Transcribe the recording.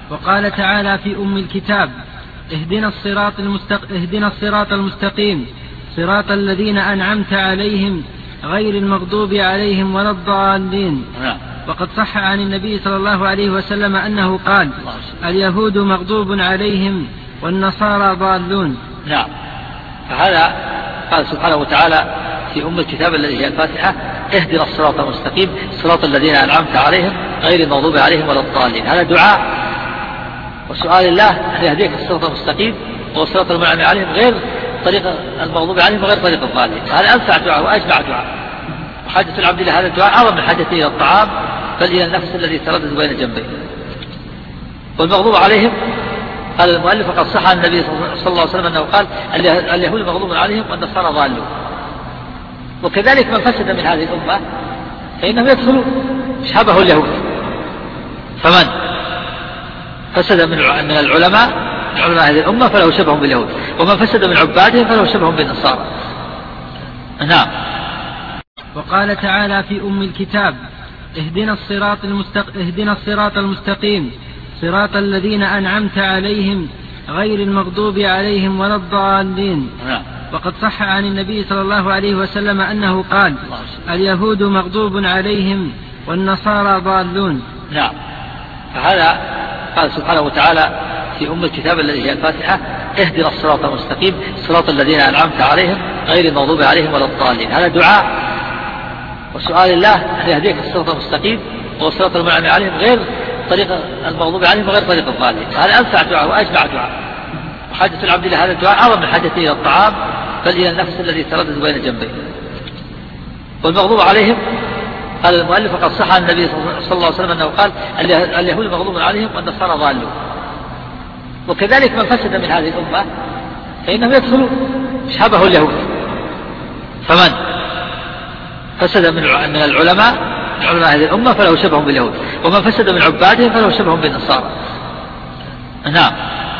وقال تعالى في أم الكتاب: اهدنا الصراط المستقيم صراط الذين أنعمت عليهم غير المغضوب عليهم ولا الضالين. وقد صح عن النبي صلى الله عليه وسلم أنه قال: اليهود مغضوب عليهم والنصارى ضالون. نعم. فهذا قال سبحانه وتعالى في أم الكتاب الذي هي الفاتحة: اهدنا الصراط المستقيم صراط الذين أنعمت عليهم غير المغضوب عليهم ولا الضالين. هذا دعاء وسؤال الله أن يهديك الصراط المستقيم والصراط المنعم عليهم غير طريق المغضوب عليهم وغير طريق الضالين. هذا أنفع دعاء وأجمع دعاء. وحاجة العبد إلى هذا الدعاء أعظم من حاجته إلى الطعام بل إلى النفس الذي تردد بين جنبيه. والمغضوب عليهم قال المؤلف: وقد صح عن النبي صلى الله عليه وسلم أنه قال: اليهود مغضوب عليهم والنصارى ضالون. وكذلك من فسد من هذه الأمة فإنهم يدخلون شبه اليهود. فمن فسد من العلماء هذه الأمة فله شبه باليهود، ومن فسد من عبادهم فله شبه بالنصارى. نعم. وقال تعالى في أم الكتاب: اهدنا الصراط المستقيم صراط الذين أنعمت عليهم غير المغضوب عليهم ولا الضالين. وقد صح عن النبي صلى الله عليه وسلم أنه قال: اليهود مغضوب عليهم والنصارى ضالون. نعم. فهذا قال سبحانه وتعالى في أم الكتاب الذي هي الفاتحة: اهدنا الصراط المستقيم صراط الذين أنعمت عليهم غير المغضوب عليهم ولا الضالين. هذا دعاء وسؤال الله أن يهديك الصراط المستقيم والصراط المنعم عليهم غير طريق المغضوب عليهم وغير طريق الضالين. هذا أنفع دعاء وأجمع دعاء. وحاجة العبد إلى هذا الدعاء أعظم من حاجته إلى الطعام بل إلى النفس الذي تردد بين جنبيه. والمغضوب عليهم قال المؤلف: وقد صح عن النبي صلى الله عليه وسلم أنه قال: اليهود مغضوب عليهم والنصارى ضالون. وكذلك من فسد من هذه الأمة فإنهم يدخلون شبه اليهود. فمن فسد من العلماء هذه الأمة فله شبه باليهود، ومن فسد من عبادهم فله شبه بالنصارى. نعم.